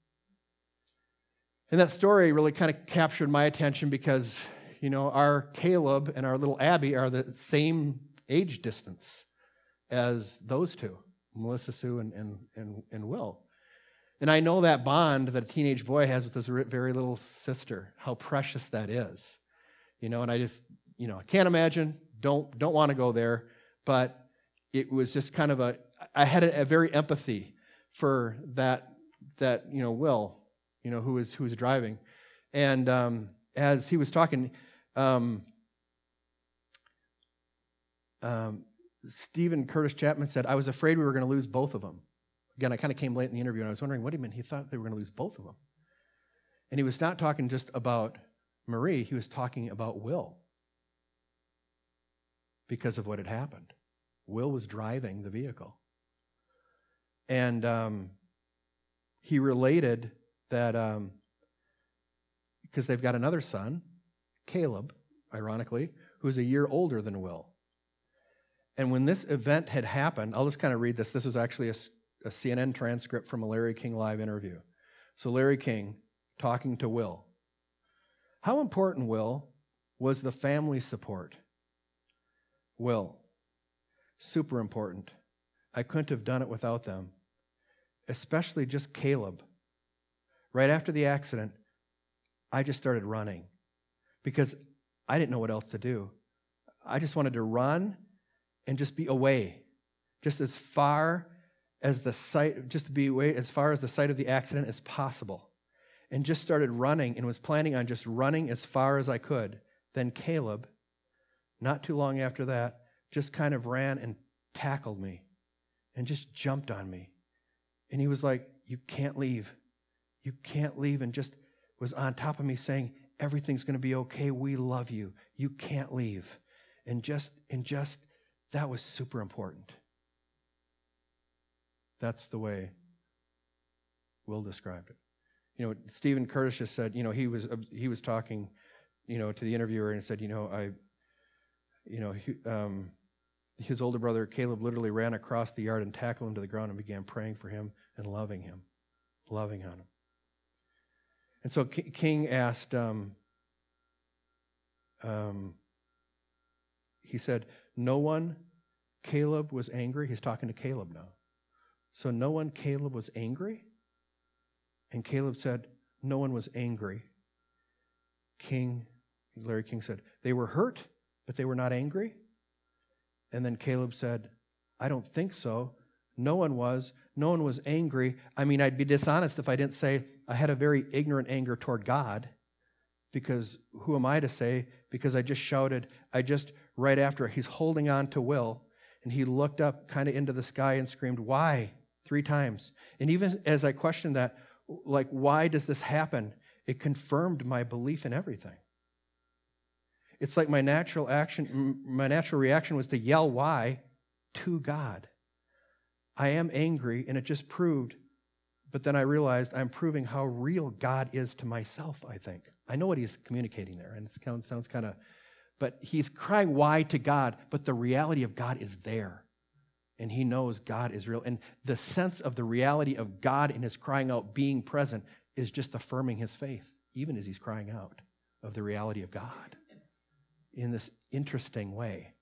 And that story really kind of captured my attention because, our Caleb and our little Abby are the same age distance as those two, Melissa Sue and Will. And I know that bond that a teenage boy has with his very little sister, how precious that is. And I just, I can't imagine, don't want to go there, but it was just kind of I had a very empathy for that Will, who was driving. And as he was talking, Stephen Curtis Chapman said, I was afraid we were going to lose both of them. Again, I kind of came late in the interview, and I was wondering, what do you mean? He thought they were going to lose both of them. And he was not talking just about Marie, he was talking about Will because of what had happened. Will was driving the vehicle. And he related that because they've got another son, Caleb, ironically, who's a year older than Will. And when this event had happened, I'll just kind of read this. This was actually a CNN transcript from a Larry King Live interview. So Larry King talking to Will. How important, Will, was the family support? Will, super important. I couldn't have done it without them, especially just Caleb. Right after the accident, I just started running because I didn't know what else to do. I just wanted to run and just be away, just as far as the site, just to be away as far as the site of the accident as possible. And just started running and was planning on just running as far as I could. Then Caleb, not too long after that, just kind of ran and tackled me and just jumped on me. And he was like, you can't leave. You can't leave. And just was on top of me saying, everything's going to be okay. We love you. You can't leave. And just that was super important. That's the way Will described it. You know, Stephen Curtis just said, you know, he was talking, you know, to the interviewer and said, his older brother Caleb literally ran across the yard and tackled him to the ground and began praying for him and loving on him. And so King asked, he said, no one, Caleb was angry. He's talking to Caleb now. So no one, Caleb was angry? And Caleb said, no one was angry. Larry King said, they were hurt, but they were not angry? And then Caleb said, I don't think so. No one was angry. I mean, I'd be dishonest if I didn't say I had a very ignorant anger toward God, because who am I to say? Because I just shouted, right after, he's holding on to Will, and he looked up kind of into the sky and screamed, why? 3 times. And even as I questioned that, like, why does this happen? It confirmed my belief in everything. It's like my natural reaction was to yell why to God. I am angry, and it just proved, but then I realized I'm proving how real God is to myself, I think. I know what he's communicating there, and it sounds kind of, but he's crying why to God, but the reality of God is there. And he knows God is real. And the sense of the reality of God in his crying out, being present, is just affirming his faith, even as he's crying out of the reality of God in this interesting way.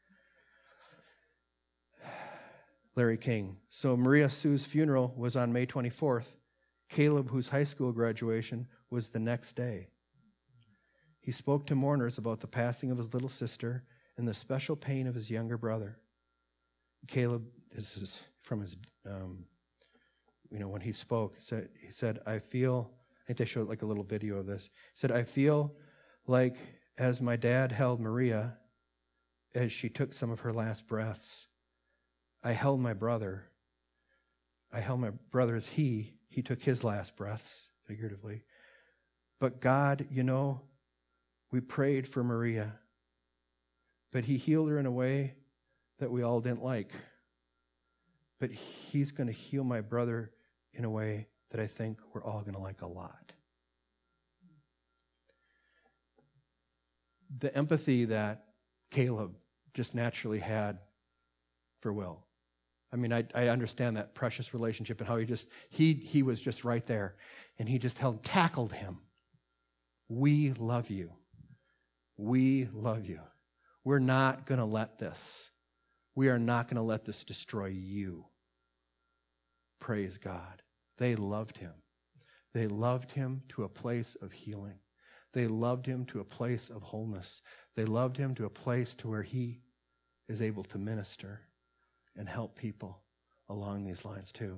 Larry King. So Maria Sue's funeral was on May 24th. Caleb, whose high school graduation was the next day. He spoke to mourners about the passing of his little sister and the special pain of his younger brother. Caleb, this is from his, when he spoke, he said, I think they showed like a little video of this. He said, I feel like as my dad held Maria as she took some of her last breaths, I held my brother as he took his last breaths, figuratively. But God, we prayed for Maria, but he healed her in a way that we all didn't like. But he's going to heal my brother in a way that I think we're all going to like a lot. The empathy that Caleb just naturally had for Will. I mean, I understand that precious relationship and how he was just right there. And he just tackled him. We love you. We love you. We're not going to let this. We are not going to let this destroy you. Praise God. They loved him. They loved him to a place of healing. They loved him to a place of wholeness. They loved him to a place to where he is able to minister and help people along these lines too.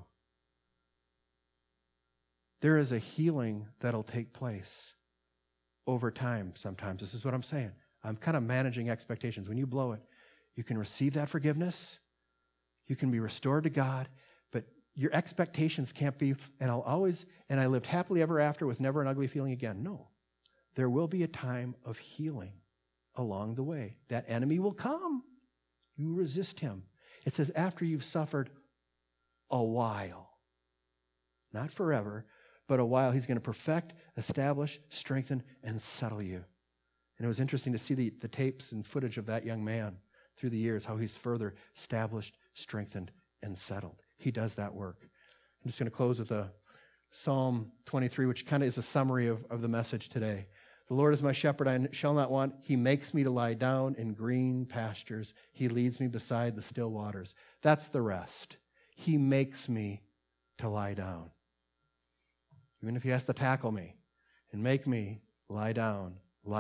There is a healing that'll take place over time sometimes. This is what I'm saying. I'm kind of managing expectations. When you blow it, you can receive that forgiveness. You can be restored to God, but your expectations can't be, and I lived happily ever after with never an ugly feeling again. No. There will be a time of healing along the way. That enemy will come. You resist him. It says after you've suffered a while. Not forever, but a while. He's going to perfect, establish, strengthen, and settle you. And it was interesting to see the tapes and footage of that young man through the years, how he's further established, strengthened, and settled. He does that work. I'm just going to close with a Psalm 23, which kind of is a summary of the message today. The Lord is my shepherd, I shall not want. He makes me to lie down in green pastures. He leads me beside the still waters. That's the rest. He makes me to lie down. Even if he has to tackle me and make me lie down,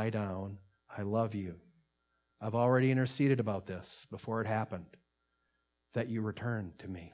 I love you. I've already interceded about this before it happened, that you return to me.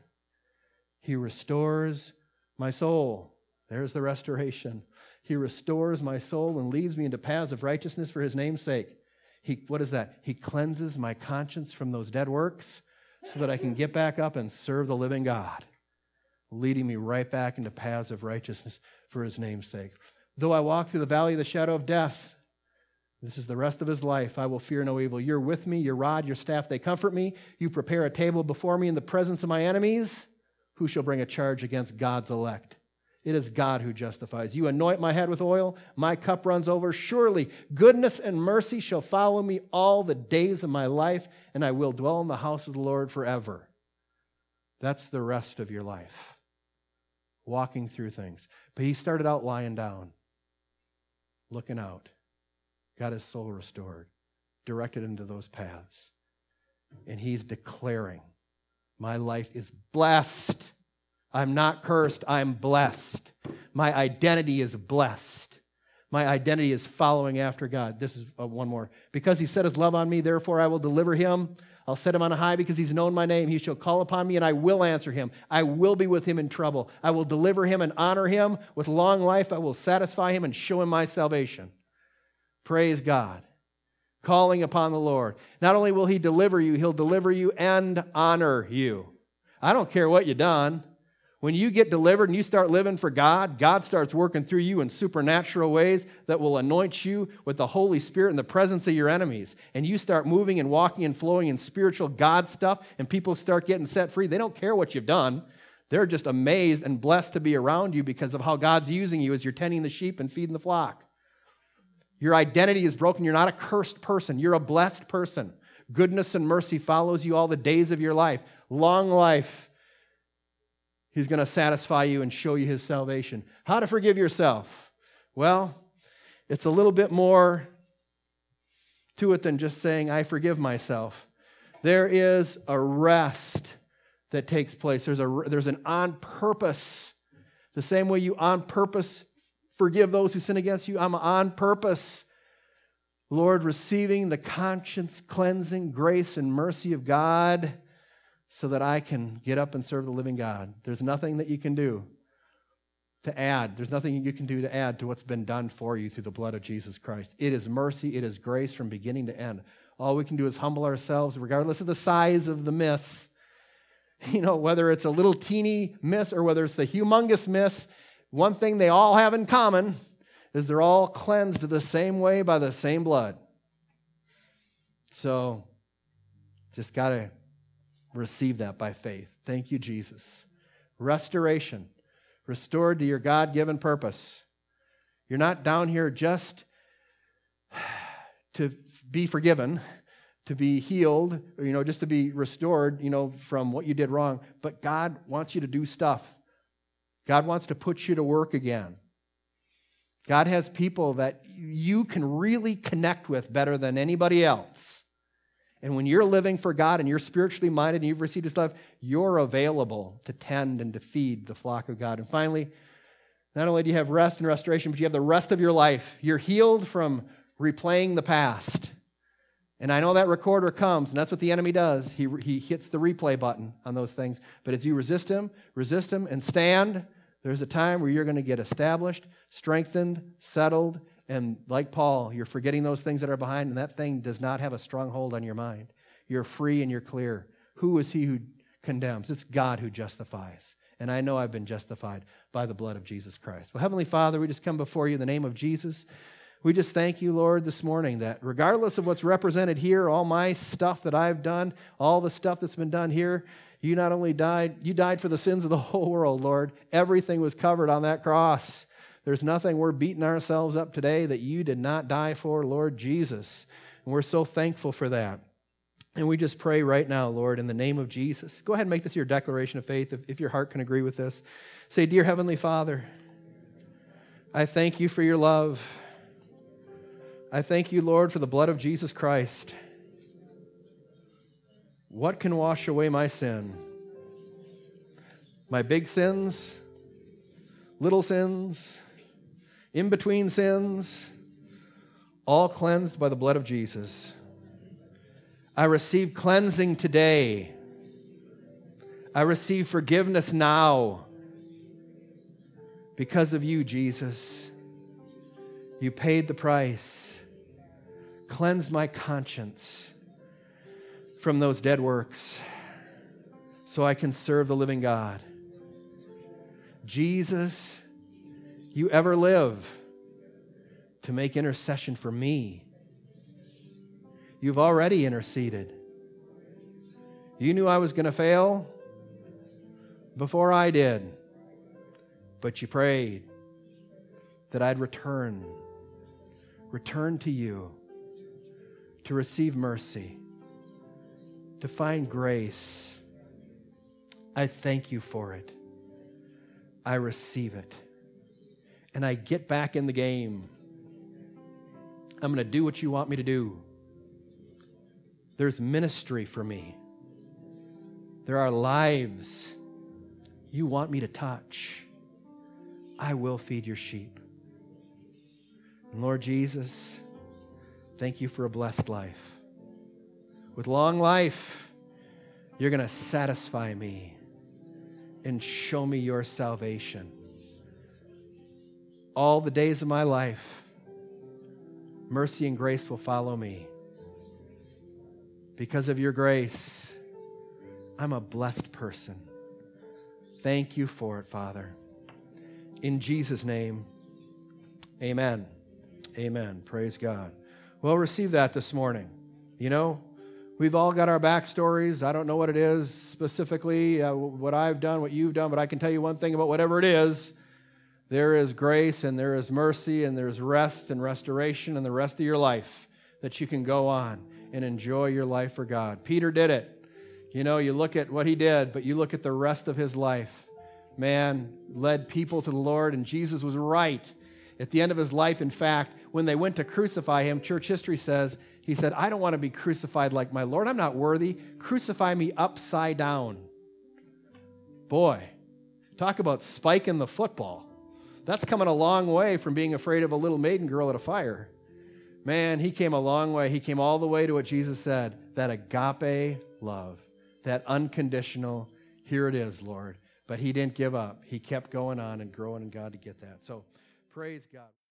He restores my soul. There's the restoration. He restores my soul and leads me into paths of righteousness for his name's sake. What is that? He cleanses my conscience from those dead works so that I can get back up and serve the living God, leading me right back into paths of righteousness for his name's sake. Though I walk through the valley of the shadow of death, this is the rest of his life, I will fear no evil. You're with me, your rod, your staff, they comfort me. You prepare a table before me in the presence of my enemies. Who shall bring a charge against God's elect? It is God who justifies. You anoint my head with oil, my cup runs over. Surely goodness and mercy shall follow me all the days of my life, and I will dwell in the house of the Lord forever. That's the rest of your life, walking through things. But he started out lying down, looking out, got his soul restored, directed into those paths. And he's declaring, my life is blessed. I'm not cursed, I'm blessed. My identity is blessed. My identity is following after God. This is one more. Because he set his love on me, therefore I will deliver him. I'll set him on high because he's known my name. He shall call upon me and I will answer him. I will be with him in trouble. I will deliver him and honor him. With long life I will satisfy him and show him my salvation. Praise God. Calling upon the Lord. Not only will he deliver you, he'll deliver you and honor you. I don't care what you've done. When you get delivered and you start living for God, God starts working through you in supernatural ways that will anoint you with the Holy Spirit in the presence of your enemies. And you start moving and walking and flowing in spiritual God stuff, and people start getting set free. They don't care what you've done. They're just amazed and blessed to be around you because of how God's using you as you're tending the sheep and feeding the flock. Your identity is broken. You're not a cursed person. You're a blessed person. Goodness and mercy follows you all the days of your life. Long life. He's going to satisfy you and show you his salvation. How to forgive yourself? Well, it's a little bit more to it than just saying, I forgive myself. There is a rest that takes place. There's an on purpose. The same way you on purpose forgive those who sin against you, I'm on purpose, Lord, receiving the conscience cleansing grace and mercy of God so that I can get up and serve the living God. There's nothing that you can do to add. There's nothing you can do to add to what's been done for you through the blood of Jesus Christ. It is mercy. It is grace from beginning to end. All we can do is humble ourselves regardless of the size of the miss. You know, whether it's a little teeny miss or whether it's the humongous miss, one thing they all have in common is they're all cleansed the same way by the same blood. So, just got to receive that by faith. Thank you, Jesus. Restoration. Restored to your God-given purpose. You're not down here just to be forgiven, to be healed, or, just to be restored, from what you did wrong. But God wants you to do stuff. God wants to put you to work again. God has people that you can really connect with better than anybody else. And when you're living for God and you're spiritually minded and you've received His love, you're available to tend and to feed the flock of God. And finally, not only do you have rest and restoration, but you have the rest of your life. You're healed from replaying the past. And I know that recorder comes, and that's what the enemy does. He hits the replay button on those things. But as you resist him, and stand, there's a time where you're going to get established, strengthened, settled, and like Paul, you're forgetting those things that are behind, and that thing does not have a strong hold on your mind. You're free and you're clear. Who is he who condemns? It's God who justifies. and I know I've been justified by the blood of Jesus Christ. Well, Heavenly Father, we just come before you in the name of Jesus. We just thank you, Lord, this morning that regardless of what's represented here, all my stuff that I've done, all the stuff that's been done here, you not only died, you died for the sins of the whole world, Lord. Everything was covered on that cross. There's nothing we're beating ourselves up today that you did not die for, Lord Jesus. And we're so thankful for that. And we just pray right now, Lord, in the name of Jesus. Go ahead and make this your declaration of faith if your heart can agree with this. Say, Dear Heavenly Father, I thank you for your love. I thank you, Lord, for the blood of Jesus Christ. What can wash away my sin? My big sins, little sins, in-between sins, all cleansed by the blood of Jesus. I receive cleansing today. I receive forgiveness now. Because of you, Jesus. You paid the price. Cleanse my conscience from those dead works so I can serve the living God. Jesus, you ever live to make intercession for me. You've already interceded. You knew I was going to fail before I did, but you prayed that I'd return to you, to receive mercy, to find grace. I thank you for it. I receive it. And I get back in the game. I'm going to do what you want me to do. There's ministry for me. There are lives you want me to touch. I will feed your sheep. And Lord Jesus, thank you for a blessed life. With long life, you're going to satisfy me and show me your salvation. All the days of my life, mercy and grace will follow me. Because of your grace, I'm a blessed person. Thank you for it, Father. In Jesus' name, amen. Amen. Praise God. Well, receive that this morning. You know, we've all got our backstories. I don't know what it is specifically, what I've done, what you've done, but I can tell you one thing about whatever it is. There is grace and there is mercy and there's rest and restoration in the rest of your life that you can go on and enjoy your life for God. Peter did it. You know, you look at what he did, but you look at the rest of his life. Man led people to the Lord, and Jesus was right. At the end of his life, in fact, when they went to crucify him, church history says, he said, I don't want to be crucified like my Lord. I'm not worthy. Crucify me upside down. Boy, talk about spiking the football. That's coming a long way from being afraid of a little maiden girl at a fire. Man, he came a long way. He came all the way to what Jesus said, that agape love, that unconditional, here it is, Lord. But he didn't give up. He kept going on and growing in God to get that. So praise God.